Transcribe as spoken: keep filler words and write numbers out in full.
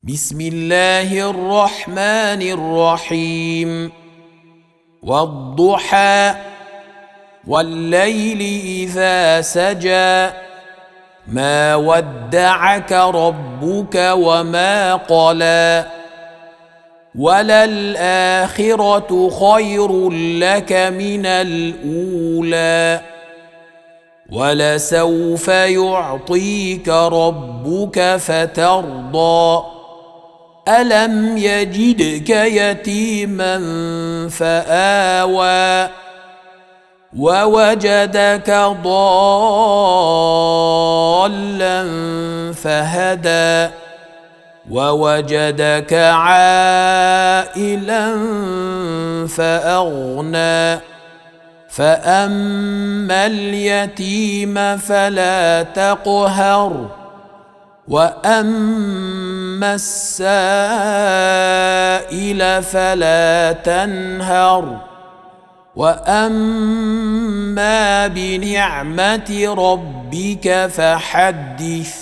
بسم الله الرحمن الرحيم والضحى والليل إذا سجى ما ودعك ربك وما قلى وللآخرة خير لك من الأولى ولسوف يعطيك ربك فترضى ألم يجدك يتيما فآوى ووجدك ضالا فهدى ووجدك عائلا فأغنى فأما اليتيم فلا تقهر وأما السائل فلا تنهر وأما بنعمة ربك فحدث